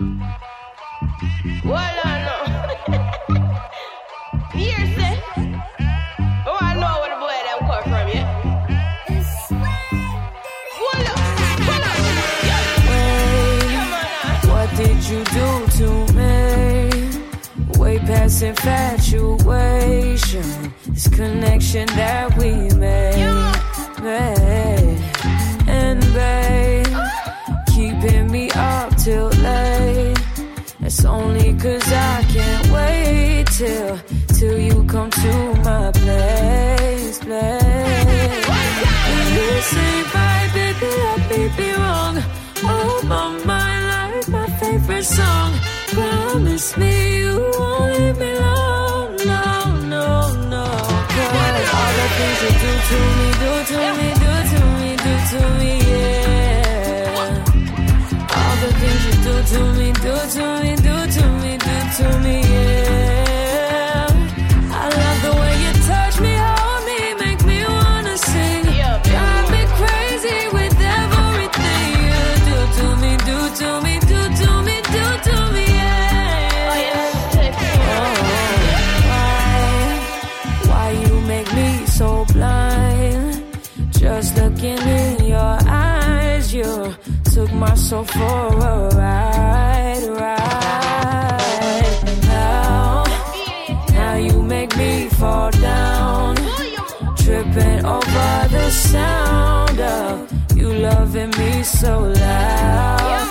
Well, I know. Here, say. Oh, I know where the boy them come from, yeah? Hold up. What did you do to me? Way past infatuation. This connection that we made. And babe, keeping me up till late. It's only 'cause I can't wait till you come to my place. And this ain't right, baby, let me be wrong. Oh, my mind like my favorite song. Promise me you won't leave me alone. No. 'Cause all the things you do to me, yeah. All the things you do to me, yeah. I love the way you touch me, hold me, make me wanna sing. Drive me crazy with everything you do to me, yeah. Why you make me so blind? Just looking in your eyes, you took my soul for a ride. Now you make me fall down, tripping over the sound of you loving me so loud.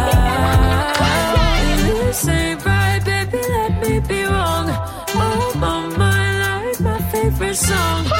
This ain't right, baby, let me be wrong. Oh, my mind like my favorite song.